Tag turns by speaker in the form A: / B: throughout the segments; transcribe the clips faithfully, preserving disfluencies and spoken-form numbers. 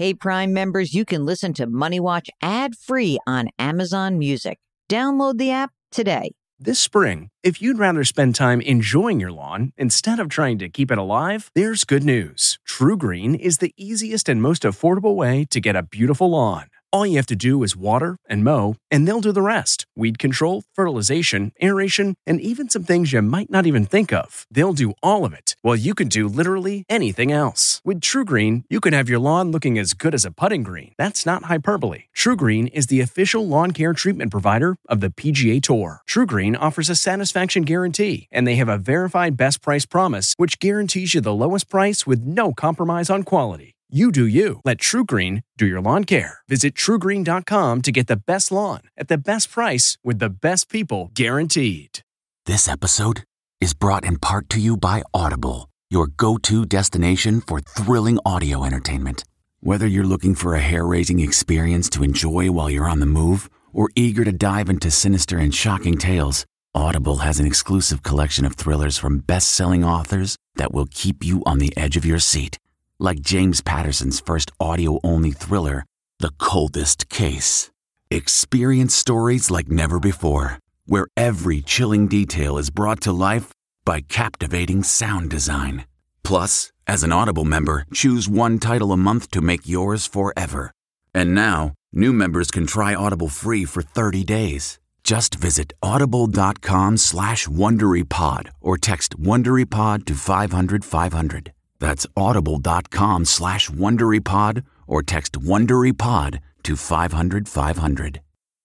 A: Hey, Prime members, you can listen to Money Watch ad-free on Amazon Music. Download the app today.
B: This spring, if you'd rather spend time enjoying your lawn instead of trying to keep it alive, there's good news. TruGreen is the easiest and most affordable way to get a beautiful lawn. All you have to do is water and mow, and they'll do the rest. Weed control, fertilization, aeration, and even some things you might not even think of. They'll do all of it, while you can do literally anything else. With TruGreen, you can have your lawn looking as good as a putting green. That's not hyperbole. TruGreen is the official lawn care treatment provider of the P G A Tour. TruGreen offers a satisfaction guarantee, and they have a verified best price promise, which guarantees you the lowest price with no compromise on quality. You do you. Let TruGreen do your lawn care. Visit True Green dot com to get the best lawn at the best price with the best people guaranteed.
C: This episode is brought in part to you by Audible, your go-to destination for thrilling audio entertainment. Whether you're looking for a hair-raising experience to enjoy while you're on the move or eager to dive into sinister and shocking tales, Audible has an exclusive collection of thrillers from best-selling authors that will keep you on the edge of your seat. Like James Patterson's first audio-only thriller, The Coldest Case. Experience stories like never before, where every chilling detail is brought to life by captivating sound design. Plus, as an Audible member, choose one title a month to make yours forever. And now, new members can try Audible free for thirty days. Just visit audible.com slash WonderyPod or text WonderyPod to five hundred five hundred. That's audible.com slash WonderyPod or text WonderyPod to five hundred five hundred.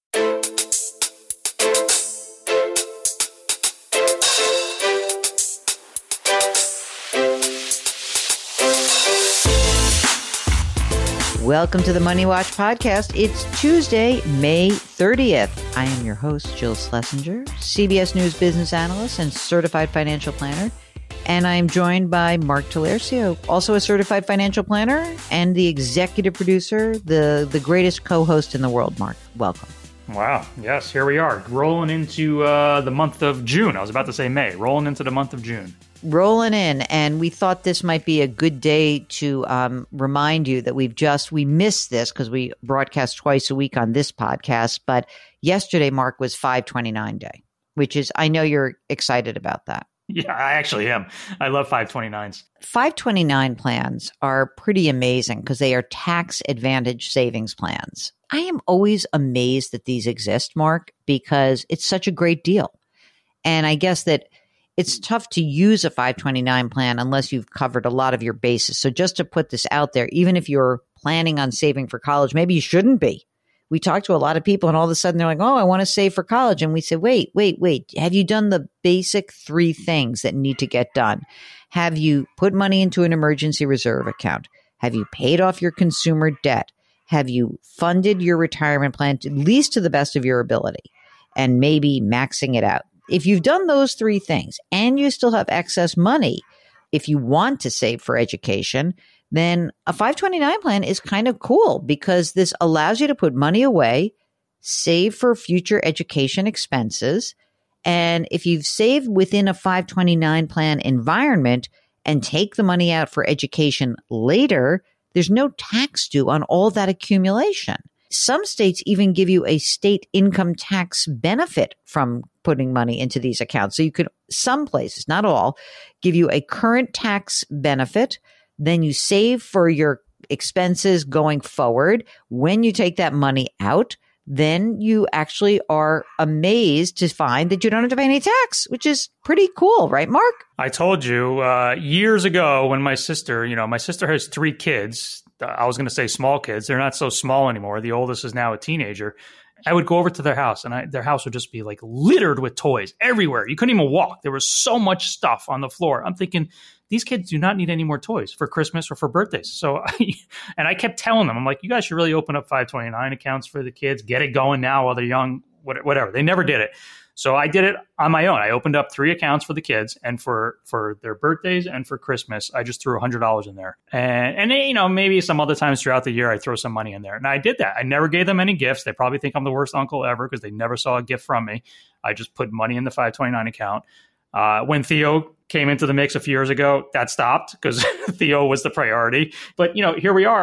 A: Welcome to the Money Watch podcast. It's Tuesday, May thirtieth. I am your host, Jill Schlesinger, C B S News business analyst and certified financial planner. And I'm joined by Mark Talercio, also a certified financial planner and the executive producer, the, the greatest co-host in the world. Mark, welcome.
D: Wow. Yes, here we are, rolling into uh, the month of June. I was about to say May, rolling into the month of June.
A: Rolling in. And we thought this might be a good day to um, remind you that we've just, we missed this because we broadcast twice a week on this podcast. But yesterday, Mark, was five twenty-nine day, which is, I know you're excited about that.
D: Yeah, I actually am. I love five twenty-nines.
A: five twenty-nine plans are pretty amazing because they are tax advantage savings plans. I am always amazed that these exist, Mark, because it's such a great deal. And I guess that it's tough to use a five twenty-nine plan unless you've covered a lot of your bases. So just to put this out there, even if you're planning on saving for college, maybe you shouldn't be. We talk to a lot of people and all of a sudden they're like, oh, I want to save for college. And we say, wait, wait, wait. Have you done the basic three things that need to get done? Have you put money into an emergency reserve account? Have you paid off your consumer debt? Have you funded your retirement plan, to, at least to the best of your ability, and maybe maxing it out? If you've done those three things and you still have excess money, if you want to save for education, then a five twenty-nine plan is kind of cool because this allows you to put money away, save for future education expenses. And if you've saved within a five twenty-nine plan environment and take the money out for education later, there's no tax due on all that accumulation. Some states even give you a state income tax benefit from putting money into these accounts. So you could, some places, not all, give you a current tax benefit. Then you save for your expenses going forward. When you take that money out, then you actually are amazed to find that you don't have to pay any tax, which is pretty cool, right, Mark?
D: I told you uh, years ago when my sister, you know, my sister has three kids. I was going to say small kids. They're not so small anymore. The oldest is now a teenager. I would go over to their house and I, their house would just be like littered with toys everywhere. You couldn't even walk. There was so much stuff on the floor. I'm thinking, these kids do not need any more toys for Christmas or for birthdays. So, I, and I kept telling them, I'm like, you guys should really open up five twenty-nine accounts for the kids. Get it going now while they're young, whatever. They never did it. So I did it on my own. I opened up three accounts for the kids, and for, for their birthdays and for Christmas, I just threw one hundred dollars in there. And, and you know, maybe some other times throughout the year, I throw some money in there. And I did that. I never gave them any gifts. They probably think I'm the worst uncle ever because they never saw a gift from me. I just put money in the five twenty-nine account. Uh, when Theo came into the mix a few years ago, that stopped because Theo was the priority. But, you know, here we are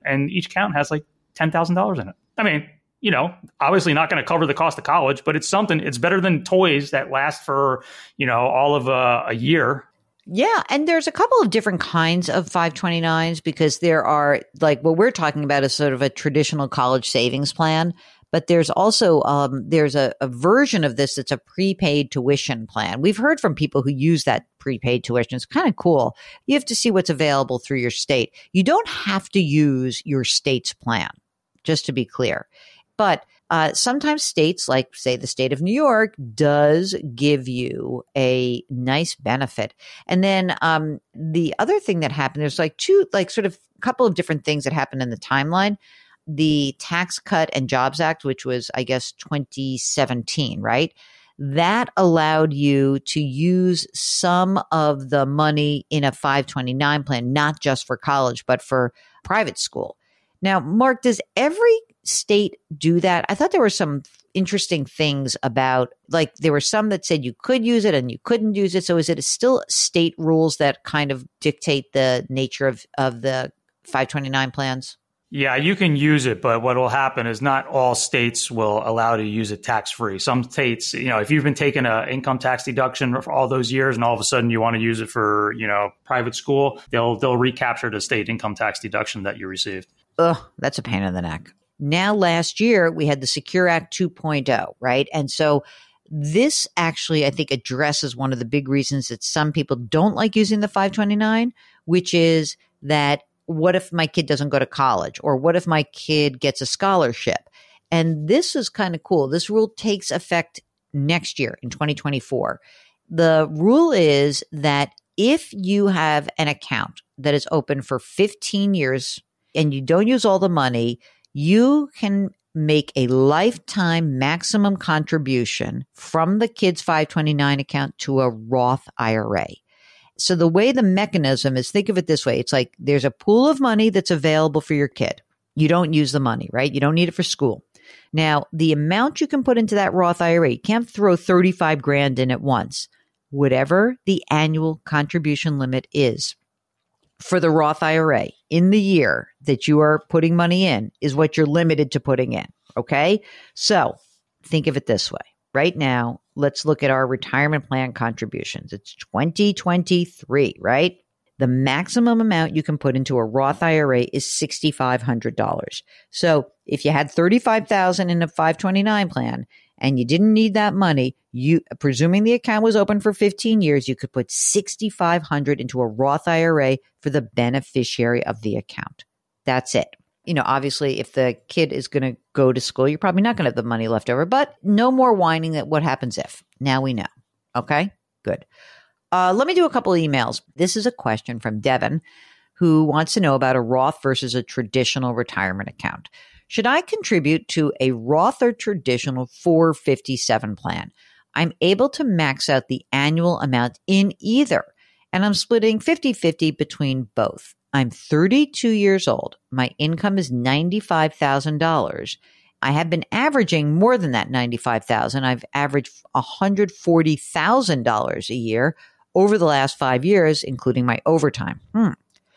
D: and each account has like ten thousand dollars in it. I mean, you know, obviously not going to cover the cost of college, but it's something. It's better than toys that last for, you know, all of a, a year.
A: Yeah. And there's a couple of different kinds of five twenty-nines because there are, like, what we're talking about is sort of a traditional college savings plan. But there's also um, there's a, a version of this that's a prepaid tuition plan. We've heard from people who use that prepaid tuition. It's kind of cool. You have to see what's available through your state. You don't have to use your state's plan, just to be clear. But uh, sometimes states, like, say, the state of New York, does give you a nice benefit. And then um, the other thing that happened, there's like two, like sort of a couple of different things that happened in the timeline. The Tax Cut and Jobs Act, which was, I guess, twenty seventeen, right? That allowed you to use some of the money in a five twenty-nine plan, not just for college, but for private school. Now, Mark, does every state do that? I thought there were some interesting things about, like, there were some that said you could use it and you couldn't use it. So is it still state rules that kind of dictate the nature of, of the five twenty-nine plans?
D: Yeah, you can use it, but what will happen is not all states will allow you to use it tax-free. Some states, you know, if you've been taking an income tax deduction for all those years and all of a sudden you want to use it for, you know, private school, they'll they'll recapture the state income tax deduction that you received.
A: Ugh, that's a pain in the neck. Now, last year, we had the Secure Act two point oh, right? And so this actually, I think, addresses one of the big reasons that some people don't like using the five twenty-nine, which is that what if my kid doesn't go to college? Or what if my kid gets a scholarship? And this is kind of cool. This rule takes effect next year in twenty twenty-four. The rule is that if you have an account that is open for fifteen years and you don't use all the money, you can make a lifetime maximum contribution from the kid's five twenty-nine account to a Roth I R A. So the way the mechanism is, think of it this way. It's like there's a pool of money that's available for your kid. You don't use the money, right? You don't need it for school. Now, the amount you can put into that Roth I R A, you can't throw thirty-five grand in at once. Whatever the annual contribution limit is for the Roth I R A in the year that you are putting money in is what you're limited to putting in. Okay. So think of it this way. Right now, let's look at our retirement plan contributions. It's twenty twenty-three, right? The maximum amount you can put into a Roth I R A is six thousand five hundred dollars. So if you had thirty-five thousand dollars in a five twenty-nine plan and you didn't need that money, you, presuming the account was open for fifteen years, you could put six thousand five hundred dollars into a Roth I R A for the beneficiary of the account. That's it. You know, obviously, if the kid is going to go to school, you're probably not going to have the money left over, but no more whining at what happens if. Now we know. Okay, good. Uh, let me do a couple of emails. This is a question from Devin, who wants to know about a Roth versus a traditional retirement account. Should I contribute to a Roth or traditional four fifty-seven plan? I'm able to max out the annual amount in either, and I'm splitting fifty-fifty between both. I'm thirty-two years old. My income is ninety-five thousand dollars. I have been averaging more than that ninety-five thousand dollars. I've averaged one hundred forty thousand dollars a year over the last five years, including my overtime. Hmm.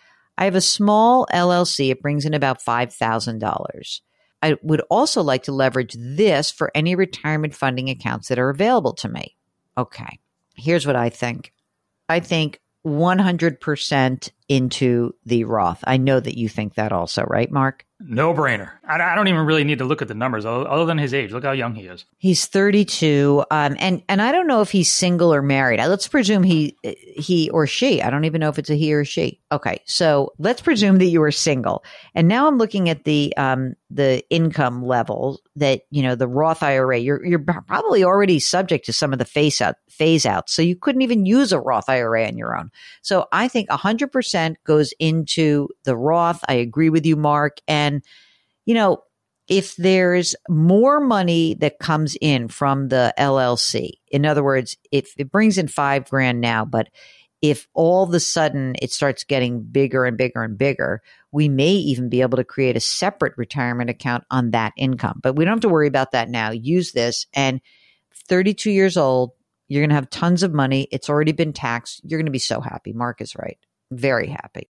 A: I have a small L L C. It brings in about five thousand dollars. I would also like to leverage this for any retirement funding accounts that are available to me. Okay, here's what I think. I think one hundred percent into the Roth. I know that you think that also, right, Mark?
D: No brainer. I, I don't even really need to look at the numbers other than his age. Look how young he is.
A: He's thirty-two. Um, and, and I don't know if he's single or married. Let's presume he, he or she. I don't even know if it's a he or she. Okay. So let's presume that you are single. And now I'm looking at the, um, the income level that, you know, the Roth I R A, you're, you're probably already subject to some of the phase out, phase out. So you couldn't even use a Roth I R A on your own. So I think one hundred percent goes into the Roth. I agree with you, Mark. And, you know, if there's more money that comes in from the L L C, in other words, if it brings in five grand now, but if all of a sudden it starts getting bigger and bigger and bigger, we may even be able to create a separate retirement account on that income. But we don't have to worry about that now. Use this. And thirty-two years old, you're going to have tons of money. It's already been taxed. You're going to be so happy. Mark is right. Very happy.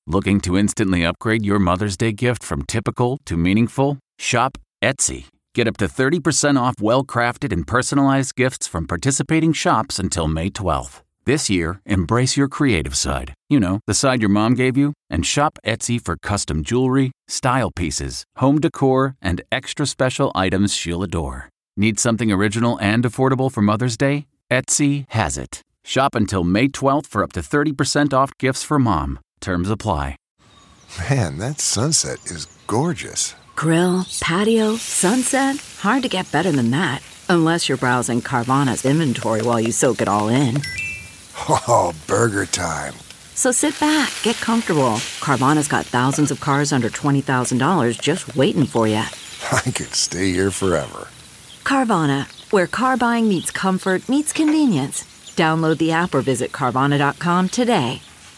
C: Looking to instantly upgrade your Mother's Day gift from typical to meaningful? Shop Etsy. Get up to thirty percent off well-crafted and personalized gifts from participating shops until May twelfth. This year, embrace your creative side. You know, the side your mom gave you. And shop Etsy for custom jewelry, style pieces, home decor, and extra special items she'll adore. Need something original and affordable for Mother's Day? Etsy has it. Shop until May twelfth for up to thirty percent off gifts for mom. Terms apply.
E: Man, that sunset is gorgeous.
F: Grill, patio, sunset. Hard to get better than that. Unless you're browsing Carvana's inventory while you soak it all in.
E: Oh, burger time.
F: So sit back, get comfortable. Carvana's got thousands of cars under twenty thousand dollars just waiting for you.
E: I could stay here forever.
F: Carvana, where car buying meets comfort, meets convenience. Download the app or visit Carvana dot com today.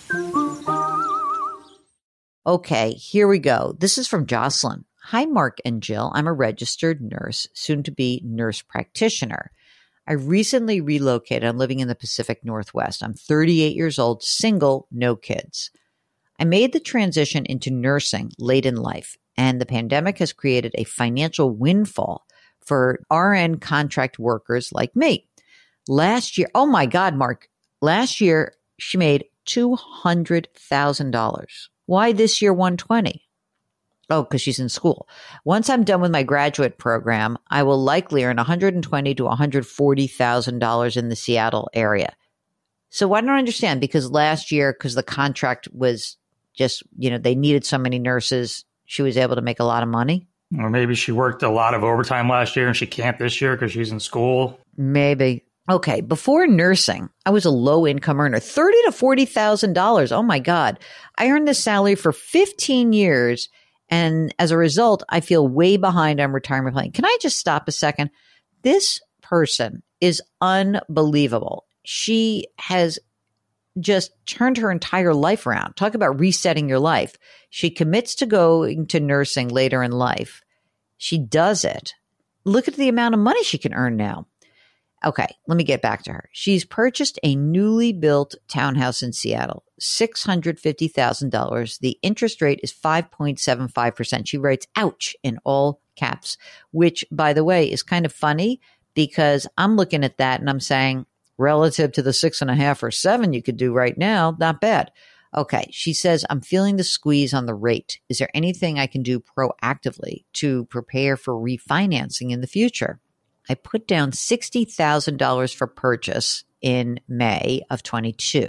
A: Okay, here we go. This is from Jocelyn. Hi, Mark and Jill. I'm a registered nurse, soon to be nurse practitioner. I recently relocated. I'm living in the Pacific Northwest. I'm thirty-eight years old, single, no kids. I made the transition into nursing late in life, and the pandemic has created a financial windfall for R N contract workers like me. Last year, oh my God, Mark, last year she made two hundred thousand dollars. Why this year one hundred twenty thousand dollars? Oh, because she's in school. Once I'm done with my graduate program, I will likely earn one hundred twenty thousand to one hundred forty thousand dollars in the Seattle area. So I don't understand, because last year, because the contract was just, you know, they needed so many nurses, she was able to make a lot of money.
D: Or maybe she worked a lot of overtime last year and she can't this year because she's in school.
A: Maybe. Okay, before nursing, I was a low-income earner, thirty thousand to forty thousand dollars. Oh, my God. I earned this salary for fifteen years, and as a result, I feel way behind on retirement planning. Can I just stop a second? This person is unbelievable. She has just turned her entire life around. Talk about resetting your life. She commits to going to nursing later in life. She does it. Look at the amount of money she can earn now. Okay, let me get back to her. She's purchased a newly built townhouse in Seattle, six hundred fifty thousand dollars. The interest rate is five point seven five percent. She writes, ouch, in all caps, which, by the way, is kind of funny because I'm looking at that and I'm saying, relative to the six and a half or seven you could do right now, not bad. Okay, she says, I'm feeling the squeeze on the rate. Is there anything I can do proactively to prepare for refinancing in the future? I put down sixty thousand dollars for purchase in May of twenty-two.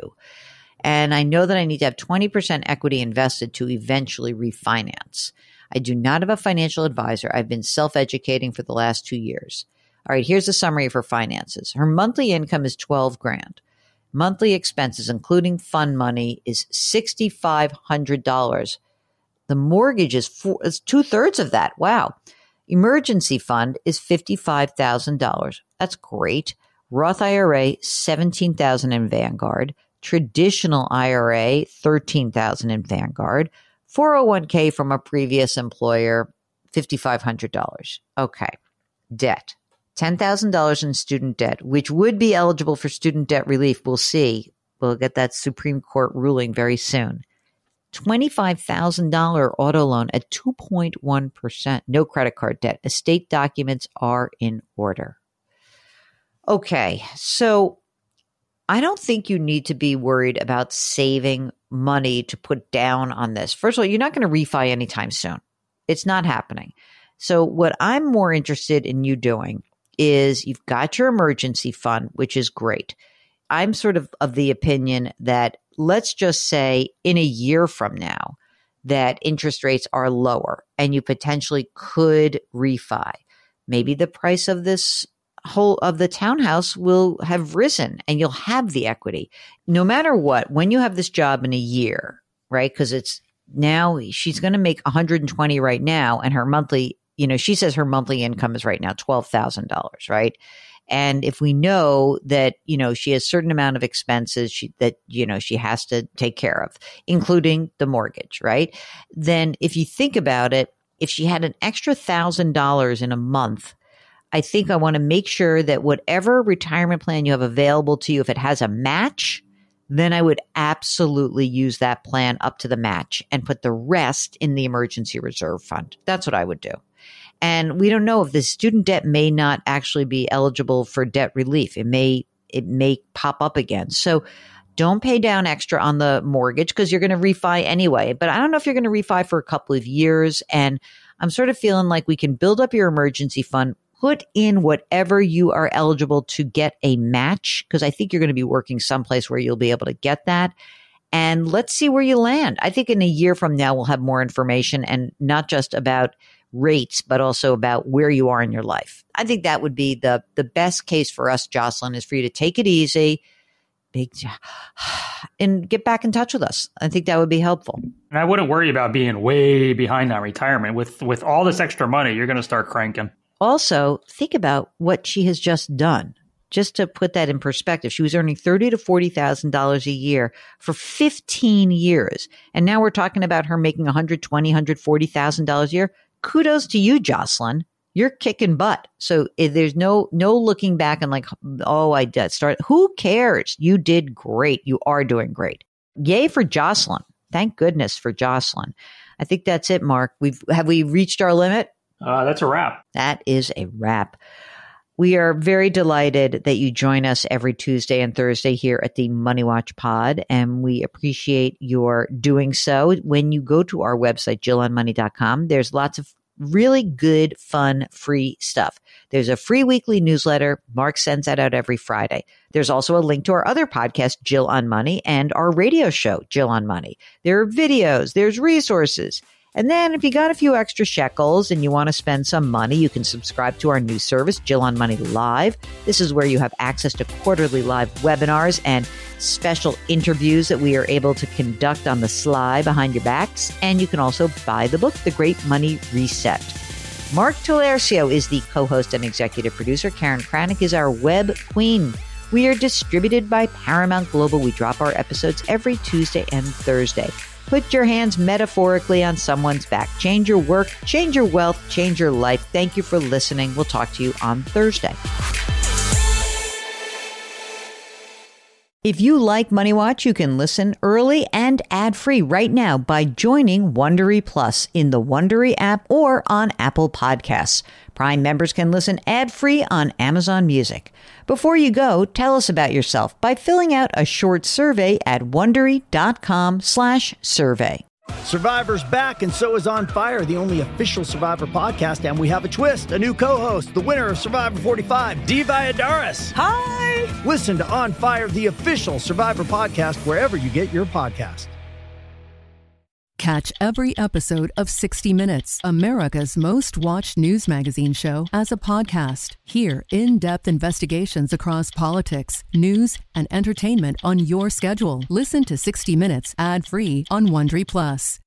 A: And I know that I need to have twenty percent equity invested to eventually refinance. I do not have a financial advisor. I've been self-educating for the last two years. All right, here's a summary of her finances. Her monthly income is twelve grand. Monthly expenses, including fund money, is six thousand five hundred dollars. The mortgage is, four, is two-thirds of that. Wow. Emergency fund is fifty-five thousand dollars. That's great. Roth I R A, seventeen thousand dollars in Vanguard. Traditional I R A, thirteen thousand dollars in Vanguard. four oh one k from a previous employer, five thousand five hundred dollars. Okay. Debt, ten thousand dollars in student debt, which would be eligible for student debt relief. We'll see. We'll get that Supreme Court ruling very soon. twenty-five thousand dollars auto loan at two point one percent. No credit card debt. Estate documents are in order. Okay, so I don't think you need to be worried about saving money to put down on this. First of all, you're not going to refi anytime soon. It's not happening. So what I'm more interested in you doing is you've got your emergency fund, which is great. I'm sort of of the opinion that let's just say in a year from now that interest rates are lower and you potentially could refi. Maybe the price of this whole of the townhouse will have risen and you'll have the equity. No matter what, when you have this job in a year, right? Because it's now she's going to make one hundred twenty right now, and her monthly, you know, she says her monthly income is right now twelve thousand dollars, right? And if we know that, you know, she has a certain amount of expenses she, that, you know, she has to take care of, including the mortgage, right? Then if you think about it, if she had an extra thousand dollars in a month, I think I want to make sure that whatever retirement plan you have available to you, if it has a match, then I would absolutely use that plan up to the match and put the rest in the emergency reserve fund. That's what I would do. And we don't know if the student debt may not actually be eligible for debt relief. It may, it may pop up again. So don't pay down extra on the mortgage because you're going to refi anyway. But I don't know if you're going to refi for a couple of years. And I'm sort of feeling like we can build up your emergency fund, put in whatever you are eligible to get a match, because I think you're going to be working someplace where you'll be able to get that. And let's see where you land. I think in a year from now, we'll have more information, and not just about rates, but also about where you are in your life. I think that would be the, the best case for us, Jocelyn, is for you to take it easy, big, and get back in touch with us. I think that would be helpful.
D: And I wouldn't worry about being way behind on retirement. With, with all this extra money, you're going to start cranking.
A: Also, think about what she has just done. Just to put that in perspective, she was earning thirty thousand to forty thousand dollars a year for fifteen years. And now we're talking about her making one hundred twenty thousand dollars, one hundred forty thousand dollars a year. Kudos to you, Jocelyn. You're kicking butt. So if there's no no looking back and like, oh, I did start. Who cares? You did great. You are doing great. Yay for Jocelyn. Thank goodness for Jocelyn. I think that's it, Mark. We've have we reached our limit?
D: Uh, that's a wrap.
A: That is a wrap. We are very delighted that you join us every Tuesday and Thursday here at the Money Watch Pod, and we appreciate your doing so. When you go to our website, jill on money dot com, there's lots of really good, fun, free stuff. There's a free weekly newsletter. Mark sends that out every Friday. There's also a link to our other podcast, Jill on Money, and our radio show, Jill on Money. There are videos. There's resources. And then if you got a few extra shekels and you want to spend some money, you can subscribe to our new service, Jill on Money Live. This is where you have access to quarterly live webinars and special interviews that we are able to conduct on the sly behind your backs. And you can also buy the book, The Great Money Reset. Mark Talercio is the co-host and executive producer. Karen Kranick is our web queen. We are distributed by Paramount Global. We drop our episodes every Tuesday and Thursday. Put your hands metaphorically on someone's back. Change your work, change your wealth, change your life. Thank you for listening. We'll talk to you on Thursday. If you like Money Watch, you can listen early and ad-free right now by joining Wondery Plus in the Wondery app or on Apple Podcasts. Prime members can listen ad-free on Amazon Music. Before you go, tell us about yourself by filling out a short survey at Wondery.com slash survey.
G: Survivor's back, and so is On Fire, the only official Survivor podcast, and we have a twist, a new co-host, the winner of Survivor forty-five, Dee Valladares. Hi! Listen to On Fire, the official Survivor podcast, wherever you get your podcast.
H: Catch every episode of sixty minutes, America's most watched news magazine show, as a podcast. Hear in-depth investigations across politics, news, and entertainment on your schedule. Listen to sixty minutes ad-free on Wondery Plus.